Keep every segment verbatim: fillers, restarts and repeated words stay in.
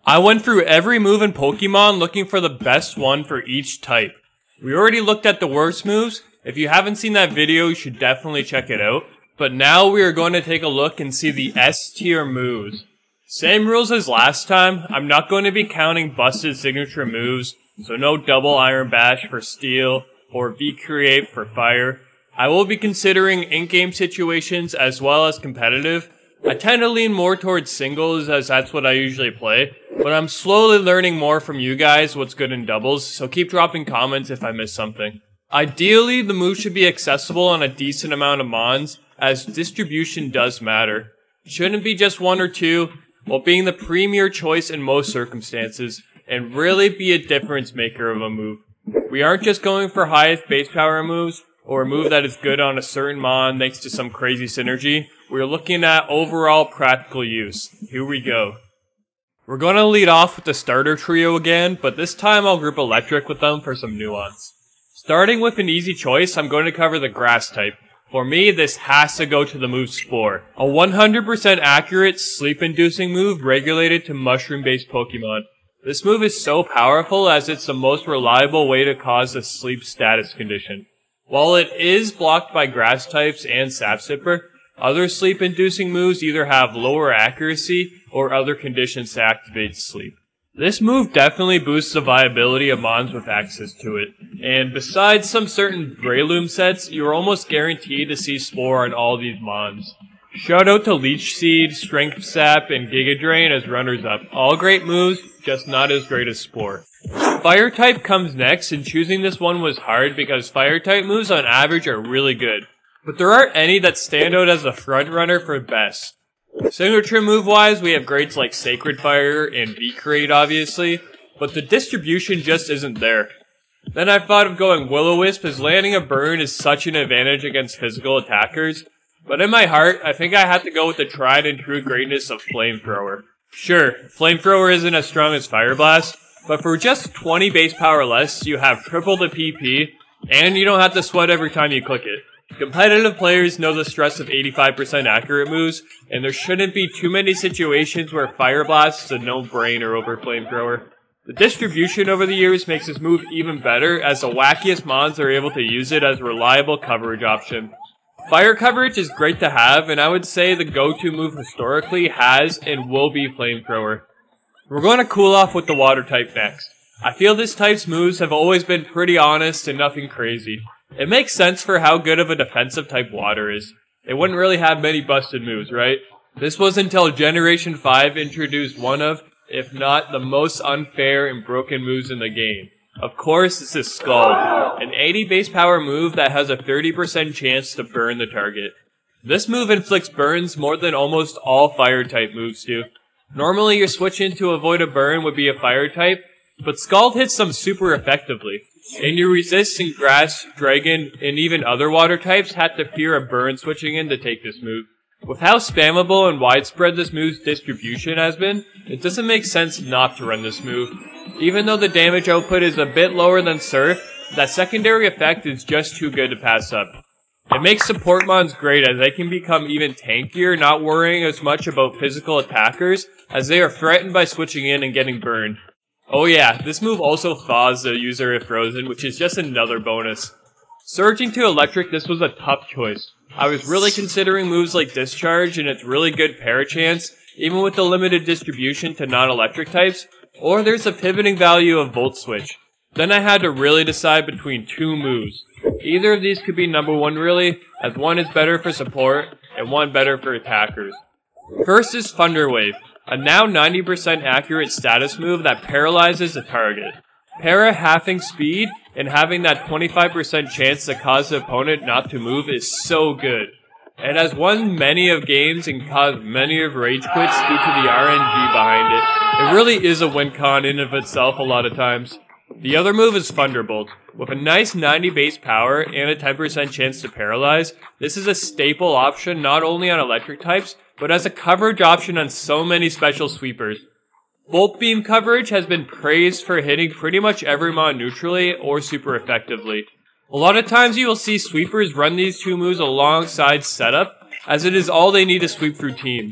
I went through every move in Pokemon looking for the best one for each type. We already looked at the worst moves. If you haven't seen that video, you should definitely check it out. But now we are going to take a look and see the S tier moves. Same rules as last time. I'm not going to be counting busted signature moves, so no double Iron Bash for Steel or V-Create for Fire. I will be considering in-game situations as well as competitive. I tend to lean more towards singles as that's what I usually play, but I'm slowly learning more from you guys what's good in doubles, so keep dropping comments if I miss something. Ideally, the move should be accessible on a decent amount of mons, as distribution does matter. It shouldn't be just one or two, while being the premier choice in most circumstances, and really be a difference maker of a move. We aren't just going for highest base power moves, or a move that is good on a certain mon thanks to some crazy synergy. We're looking at overall practical use. Here we go. We're going to lead off with the starter trio again, but this time I'll group electric with them for some nuance. Starting with an easy choice, I'm going to cover the grass type. For me, this has to go to the move Spore, a one hundred percent accurate sleep-inducing move regulated to mushroom-based Pokemon. This move is so powerful as it's the most reliable way to cause a sleep status condition. While it is blocked by grass types and Sap Sipper, other sleep-inducing moves either have lower accuracy or other conditions to activate sleep. This move definitely boosts the viability of mons with access to it, and besides some certain Breloom sets, you're almost guaranteed to see Spore on all these mons. Shout out to Leech Seed, Strength Sap, and Giga Drain as runners-up. All great moves, just not as great as Spore. Fire type comes next, and choosing this one was hard because Fire type moves on average are really good, but there aren't any that stand out as a front runner for best. Signature move-wise, we have greats like Sacred Fire and V-Create obviously, but the distribution just isn't there. Then I thought of going Will-O-Wisp as landing a burn is such an advantage against physical attackers, but in my heart, I think I have to go with the tried and true greatness of Flamethrower. Sure, Flamethrower isn't as strong as Fire Blast, but for just twenty base power less, you have triple the P P, and you don't have to sweat every time you click it. Competitive players know the stress of eighty-five percent accurate moves, and there shouldn't be too many situations where Fire Blast is a no-brainer over Flamethrower. The distribution over the years makes this move even better, as the wackiest mons are able to use it as a reliable coverage option. Fire coverage is great to have, and I would say the go-to move historically has and will be Flamethrower. We're going to cool off with the Water type next. I feel this type's moves have always been pretty honest and nothing crazy. It makes sense for how good of a defensive type Water is. It wouldn't really have many busted moves, right? This was until Generation five introduced one of, if not the most unfair and broken moves in the game. Of course, this is Scald, an eighty base power move that has a thirty percent chance to burn the target. This move inflicts burns more than almost all Fire type moves do. Normally your switch in to avoid a burn would be a Fire type, but Scald hits them super effectively. And your Resist and Grass, Dragon, and even other Water types had to fear a burn switching in to take this move. With how spammable and widespread this move's distribution has been, it doesn't make sense not to run this move. Even though the damage output is a bit lower than Surf, that secondary effect is just too good to pass up. It makes support mons great as they can become even tankier, not worrying as much about physical attackers as they are threatened by switching in and getting burned. Oh yeah, this move also thaws the user if frozen, which is just another bonus. Surging to electric, this was a tough choice. I was really considering moves like Discharge and its really good parachance, even with the limited distribution to non-electric types, or there's a pivoting value of Volt Switch. Then I had to really decide between two moves. Either of these could be number one really, as one is better for support, and one better for attackers. First is Thunder Wave, a now ninety percent accurate status move that paralyzes the target. Para halving speed and having that twenty-five percent chance to cause the opponent not to move is so good. It has won many of games and caused many of rage quits due to the R N G behind it. It really is a win con in of itself a lot of times. The other move is Thunderbolt. With a nice ninety base power and a ten percent chance to paralyze, this is a staple option not only on electric types, but as a coverage option on so many special sweepers. Volt Beam coverage has been praised for hitting pretty much every mon neutrally or super effectively. A lot of times you will see sweepers run these two moves alongside setup, as it is all they need to sweep through teams.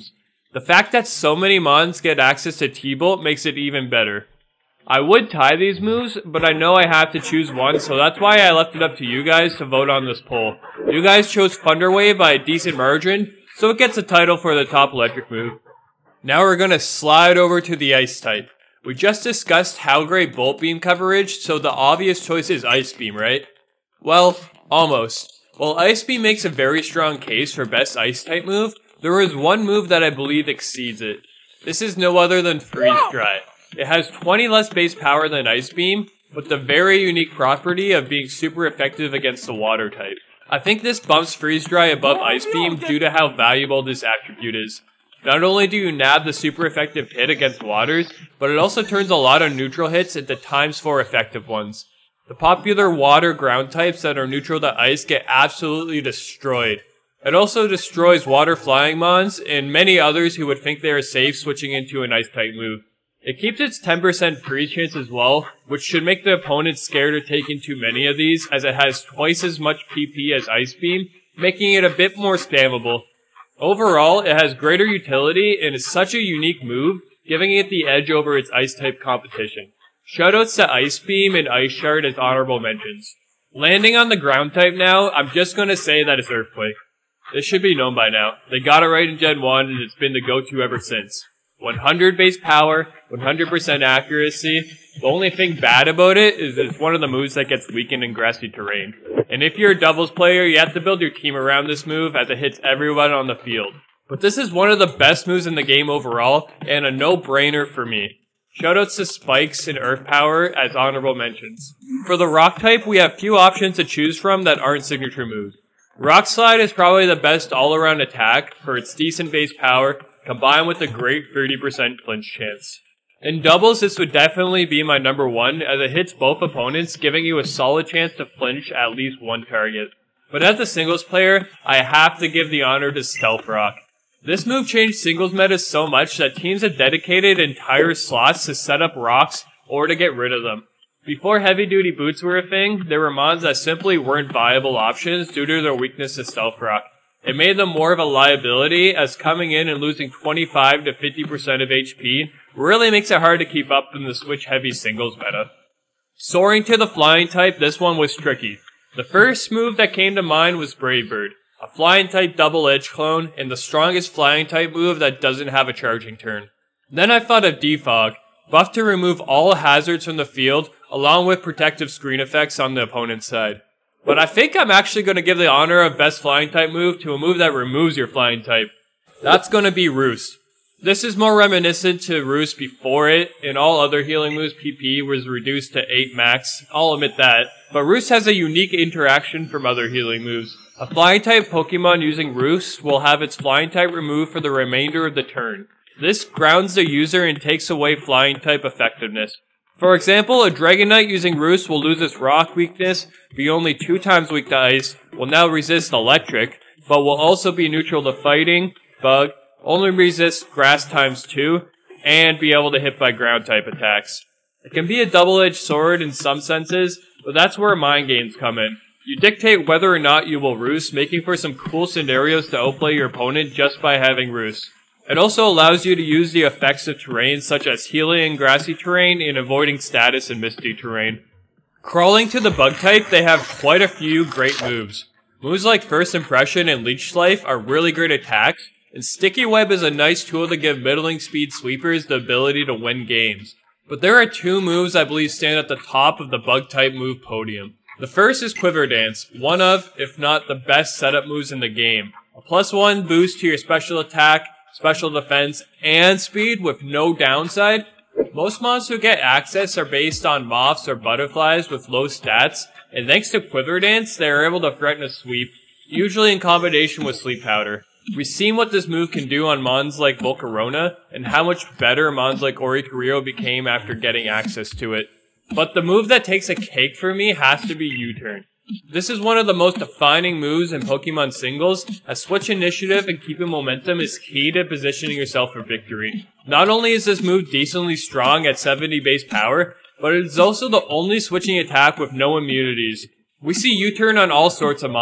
The fact that so many mons get access to T-Bolt makes it even better. I would tie these moves, but I know I have to choose one, so that's why I left it up to you guys to vote on this poll. You guys chose Thunder Wave by a decent margin, so it gets a title for the top electric move. Now we're gonna slide over to the Ice type. We just discussed how great Bolt Beam coverage, so the obvious choice is Ice Beam, right? Well, almost. While Ice Beam makes a very strong case for best Ice type move, there is one move that I believe exceeds it. This is no other than Freeze Dry. It has twenty less base power than Ice Beam, but the very unique property of being super effective against the Water type. I think this bumps Freeze Dry above Ice Beam due to how valuable this attribute is. Not only do you nab the super effective hit against waters, but it also turns a lot of neutral hits into times four effective ones. The popular water ground types that are neutral to ice get absolutely destroyed. It also destroys water flying mons and many others who would think they are safe switching into an ice type move. It keeps its ten percent freeze chance as well, which should make the opponent scared of taking too many of these, as it has twice as much P P as Ice Beam, making it a bit more spammable. Overall, it has greater utility and is such a unique move, giving it the edge over its Ice type competition. Shoutouts to Ice Beam and Ice Shard as honorable mentions. Landing on the ground type now, I'm just gonna say that it's Earthquake. This should be known by now. They got it right in Gen one and it's been the go-to ever since. one hundred base power, one hundred percent accuracy. The only thing bad about it is it's one of the moves that gets weakened in grassy terrain. And if you're a doubles player, you have to build your team around this move as it hits everyone on the field. But this is one of the best moves in the game overall, and a no-brainer for me. Shoutouts to Spikes and Earth Power as honorable mentions. For the Rock type, we have few options to choose from that aren't signature moves. Rock Slide is probably the best all-around attack for its decent base power, combined with a great thirty percent clinch chance. In doubles, this would definitely be my number one, as it hits both opponents, giving you a solid chance to flinch at least one target. But as a singles player, I have to give the honor to Stealth Rock. This move changed singles meta so much that teams have dedicated entire slots to set up rocks or to get rid of them. Before heavy-duty boots were a thing, there were mons that simply weren't viable options due to their weakness to Stealth Rock. It made them more of a liability, as coming in and losing twenty-five to fifty percent of H P really makes it hard to keep up in the switch-heavy singles meta. Soaring to the flying type, this one was tricky. The first move that came to mind was Brave Bird, a flying type double edge clone, and the strongest flying type move that doesn't have a charging turn. Then I thought of Defog, buffed to remove all hazards from the field, along with protective screen effects on the opponent's side. But I think I'm actually going to give the honor of best flying type move to a move that removes your flying type. That's going to be Roost. This is more reminiscent to Roost before it. In all other healing moves, P P was reduced to eight max. I'll admit that. But Roost has a unique interaction from other healing moves. A flying type Pokemon using Roost will have its flying type removed for the remainder of the turn. This grounds the user and takes away flying type effectiveness. For example, a Dragonite using Roost will lose its rock weakness, be only two times weak to ice, will now resist electric, but will also be neutral to fighting, bug, only resist grass times two, and be able to hit by ground type attacks. It can be a double-edged sword in some senses, but that's where mind games come in. You dictate whether or not you will Roost, making for some cool scenarios to outplay your opponent just by having Roost. It also allows you to use the effects of terrain such as healing in grassy terrain and avoiding status in misty terrain. Crawling to the bug type, they have quite a few great moves. Moves like First Impression and Leech Life are really great attacks, and Sticky Web is a nice tool to give middling speed sweepers the ability to win games. But there are two moves I believe stand at the top of the bug type move podium. The first is Quiver Dance, one of, if not the best setup moves in the game. A plus one boost to your special attack, special defense, and speed with no downside. Most mons who get access are based on moths or butterflies with low stats, and thanks to Quiver Dance, they are able to threaten a sweep, usually in combination with Sleep Powder. We've seen what this move can do on mons like Volcarona, and how much better mons like Oricorio became after getting access to it. But the move that takes a cake for me has to be U-Turn. This is one of the most defining moves in Pokemon singles, as switch initiative and keeping momentum is key to positioning yourself for victory. Not only is this move decently strong at seventy base power, but it is also the only switching attack with no immunities. We see U-Turn on all sorts of mons,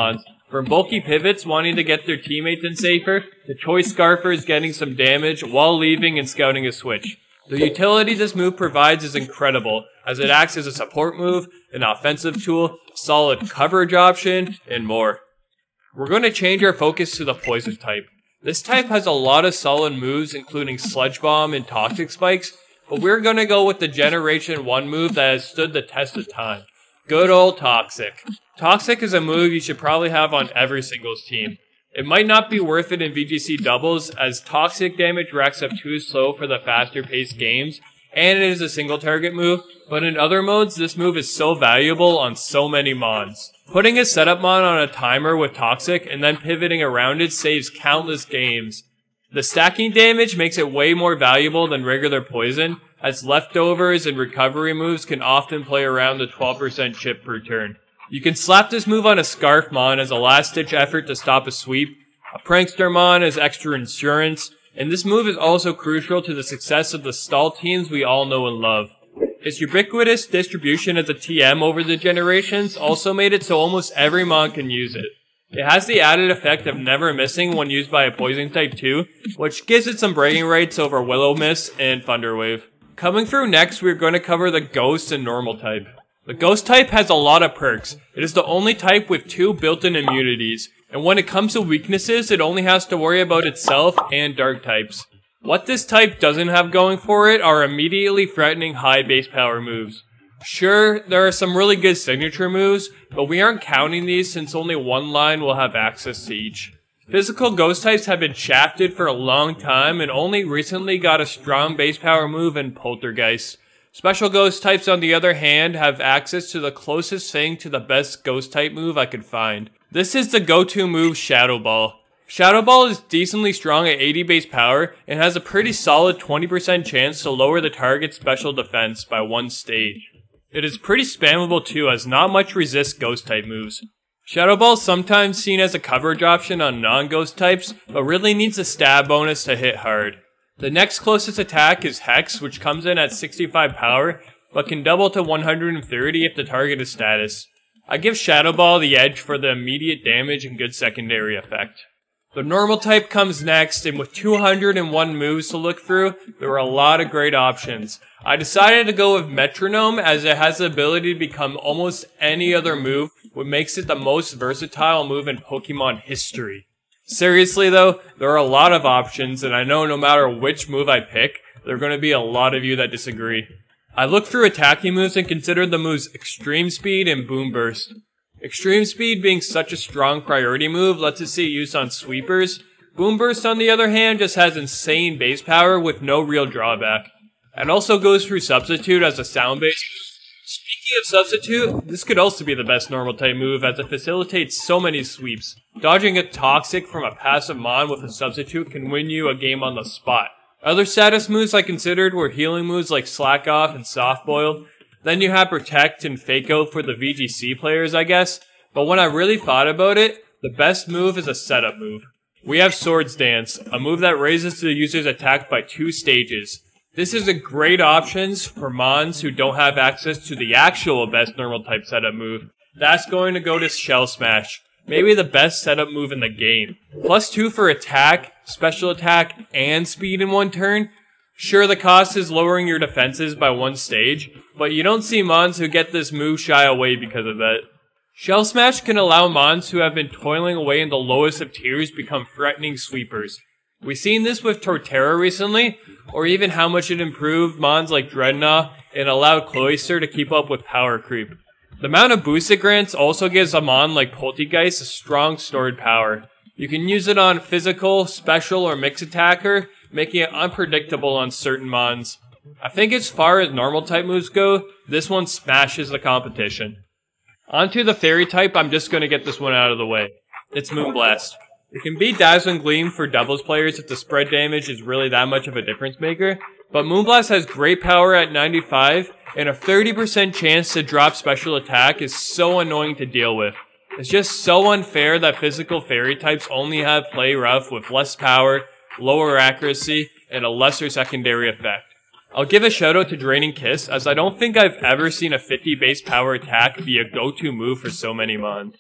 From bulky pivots wanting to get their teammates in safer, to choice scarfers getting some damage while leaving and scouting a switch. The utility this move provides is incredible, as it acts as a support move, an offensive tool, solid coverage option, and more. We're going to change our focus to the poison type. This type has a lot of solid moves including Sludge Bomb and Toxic Spikes, but we're going to go with the Generation one move that has stood the test of time. Good old Toxic. Toxic is a move you should probably have on every singles team. It might not be worth it in V G C doubles, as Toxic damage racks up too slow for the faster paced games, and it is a single target move, but in other modes this move is so valuable on so many mons. Putting a setup mon on a timer with Toxic and then pivoting around it saves countless games. The stacking damage makes it way more valuable than regular poison, as leftovers and recovery moves can often play around the twelve percent chip per turn. You can slap this move on a Scarf Mon as a last-ditch effort to stop a sweep, a Prankster Mon as extra insurance, and this move is also crucial to the success of the stall teams we all know and love. Its ubiquitous distribution as a T M over the generations also made it so almost every Mon can use it. It has the added effect of never missing when used by a Poison type too, which gives it some bragging rights over Will-O-Wisp and Thunderwave. Coming through next, we're going to cover the Ghost and Normal type. The Ghost type has a lot of perks. It is the only type with two built-in immunities, and when it comes to weaknesses, it only has to worry about itself and Dark types. What this type doesn't have going for it are immediately threatening high base power moves. Sure, there are some really good signature moves, but we aren't counting these since only one line will have access to each. Physical Ghost types have been shafted for a long time and only recently got a strong base power move in Poltergeist. Special Ghost types, on the other hand, have access to the closest thing to the best Ghost type move I could find. This is the go-to move, Shadow Ball. Shadow Ball is decently strong at eighty base power and has a pretty solid twenty percent chance to lower the target's special defense by one stage. It is pretty spammable too, as not much resists Ghost type moves. Shadow Ball is sometimes seen as a coverage option on non-Ghost types, but really needs a stab bonus to hit hard. The next closest attack is Hex, which comes in at sixty-five power, but can double to one hundred thirty if the target is status. I give Shadow Ball the edge for the immediate damage and good secondary effect. The Normal type comes next, and with two hundred one moves to look through, there are a lot of great options. I decided to go with Metronome as it has the ability to become almost any other move, which makes it the most versatile move in Pokemon history. Seriously though, there are a lot of options, and I know no matter which move I pick, there are going to be a lot of you that disagree. I looked through attacking moves and considered the moves Extreme Speed and Boom Burst. Extreme Speed being such a strong priority move lets it see use on sweepers. Boom Burst on the other hand just has insane base power with no real drawback. It also goes through Substitute as a sound-based move. Speaking of Substitute, this could also be the best Normal type move as it facilitates so many sweeps. Dodging a Toxic from a passive Mon with a Substitute can win you a game on the spot. Other status moves I considered were healing moves like Slack Off and Soft Boil. Then you have Protect and Fake Out for the V G C players, I guess. But when I really thought about it, the best move is a setup move. We have Swords Dance, a move that raises the user's attack by two stages. This is a great option for Mons who don't have access to the actual best Normal type setup move. That's going to go to Shell Smash, maybe the best setup move in the game. Plus two for attack, special attack, and speed in one turn. Sure, the cost is lowering your defenses by one stage, but you don't see Mons who get this move shy away because of that. Shell Smash can allow Mons who have been toiling away in the lowest of tiers become threatening sweepers. We've seen this with Torterra recently, or even how much it improved Mons like Dreadnought and allowed Cloyster to keep up with power creep. The amount of boost it grants also gives a Mon like Poltergeist a strong stored power. You can use it on physical, special, or mix attacker, making it unpredictable on certain Mons. I think as far as Normal type moves go, this one smashes the competition. Onto the Fairy type, I'm just going to get this one out of the way. It's Moonblast. It can beat Dazzling Gleam for doubles players if the spread damage is really that much of a difference maker, but Moonblast has great power at ninety-five, and a thirty percent chance to drop special attack is so annoying to deal with. It's just so unfair that physical Fairy types only have Play Rough with less power, lower accuracy, and a lesser secondary effect. I'll give a shout out to Draining Kiss, as I don't think I've ever seen a fifty base power attack be a go-to move for so many Mons.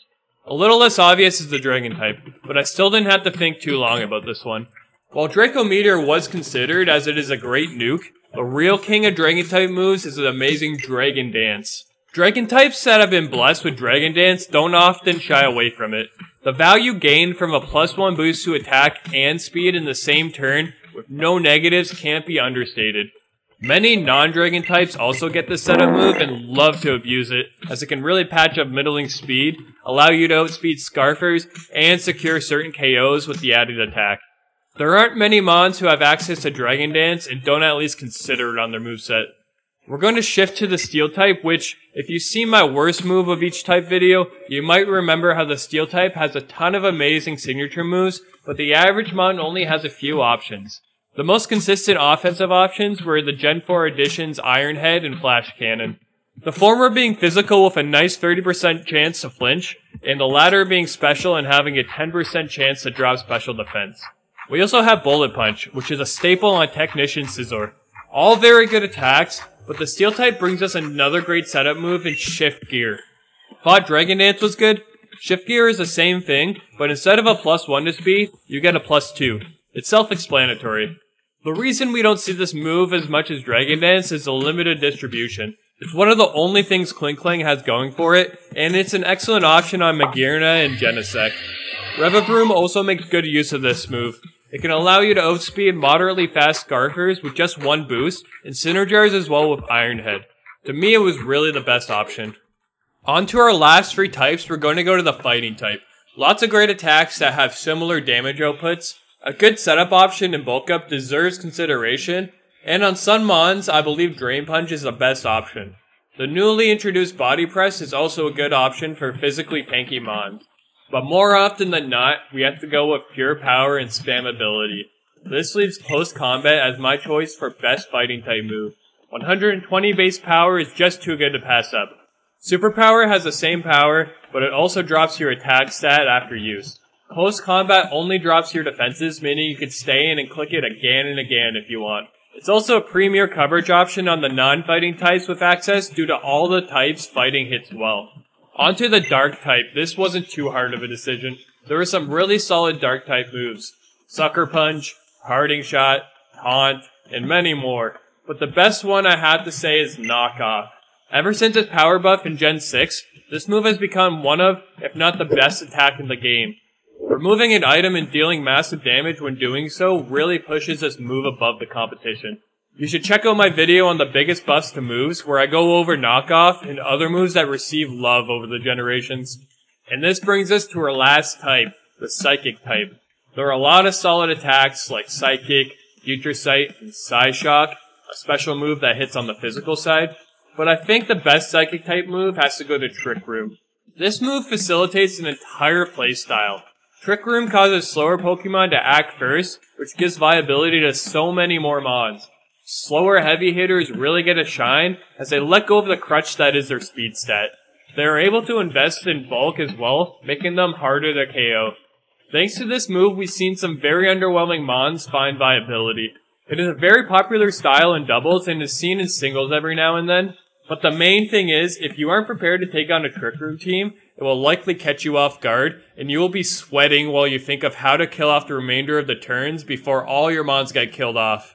A little less obvious is the Dragon type, but I still didn't have to think too long about this one. While Draco Meteor was considered as it is a great nuke, the real king of Dragon type moves is the amazing Dragon Dance. Dragon types that have been blessed with Dragon Dance don't often shy away from it. The value gained from a plus one boost to attack and speed in the same turn with no negatives can't be understated. Many non-Dragon types also get this setup move and love to abuse it, as it can really patch up middling speed, allow you to outspeed Scarfers, and secure certain K Os with the added attack. There aren't many Mons who have access to Dragon Dance and don't at least consider it on their moveset. We're going to shift to the Steel type, which, if you've seen my worst move of each type video, you might remember how the Steel type has a ton of amazing signature moves, but the average Mon only has a few options. The most consistent offensive options were the Gen four Edition's Iron Head and Flash Cannon. The former being physical with a nice thirty percent chance to flinch, and the latter being special and having a ten percent chance to drop special defense. We also have Bullet Punch, which is a staple on Technician Scizor. All very good attacks, but the Steel type brings us another great setup move in Shift Gear. Thought Dragon Dance was good? Shift Gear is the same thing, but instead of a plus one to speed, you get a plus two. It's self-explanatory. The reason we don't see this move as much as Dragon Dance is the limited distribution. It's one of the only things Klinklang has going for it, and it's an excellent option on Magearna and Genesect. Revavroom also makes good use of this move. It can allow you to outspeed moderately fast Scarfers with just one boost, and synergize as well with Iron Head. To me, it was really the best option. On to our last three types, we're going to go to the Fighting type. Lots of great attacks that have similar damage outputs. A good setup option in bulk up deserves consideration, and on some Mons, I believe Drain Punch is the best option. The newly introduced Body Press is also a good option for physically tanky Mons. But more often than not, we have to go with pure power and spammability. This leaves Close Combat as my choice for best fighting type move. one hundred twenty base power is just too good to pass up. Superpower has the same power, but it also drops your attack stat after use. Close Combat only drops your defenses, meaning you can stay in and click it again and again if you want. It's also a premier coverage option on the non-fighting types with access due to all the types fighting hits well. Onto the Dark type, this wasn't too hard of a decision. There were some really solid Dark type moves. Sucker Punch, Parting Shot, Taunt, and many more. But the best one I have to say is Knock Off. Ever since its power buff in Gen six, this move has become one of, if not the best attack in the game. Removing an item and dealing massive damage when doing so really pushes this move above the competition. You should check out my video on the biggest buffs to moves where I go over Knockoff and other moves that receive love over the generations. And this brings us to our last type, the Psychic type. There are a lot of solid attacks like Psychic, Future Sight, and Psyshock, a special move that hits on the physical side. But I think the best Psychic type move has to go to Trick Room. This move facilitates an entire playstyle. Trick Room causes slower Pokemon to act first, which gives viability to so many more Mons. Slower heavy hitters really get a shine as they let go of the crutch that is their speed stat. They are able to invest in bulk as well, making them harder to K O. Thanks to this move, we've seen some very underwhelming Mons find viability. It is a very popular style in doubles and is seen in singles every now and then. But the main thing is, if you aren't prepared to take on a Trick Room team, it will likely catch you off guard, and you will be sweating while you think of how to kill off the remainder of the turns before all your Mons get killed off.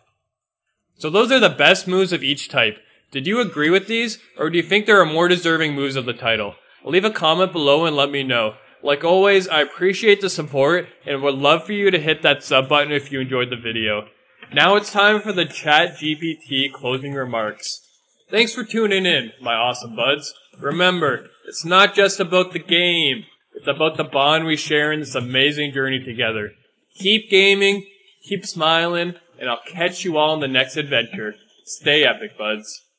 So those are the best moves of each type. Did you agree with these, or do you think there are more deserving moves of the title? Leave a comment below and let me know. Like always, I appreciate the support, and would love for you to hit that sub button if you enjoyed the video. Now it's time for the ChatGPT closing remarks. Thanks for tuning in, my awesome buds. Remember, it's not just about the game. It's about the bond we share in this amazing journey together. Keep gaming, keep smiling, and I'll catch you all in the next adventure. Stay epic, buds.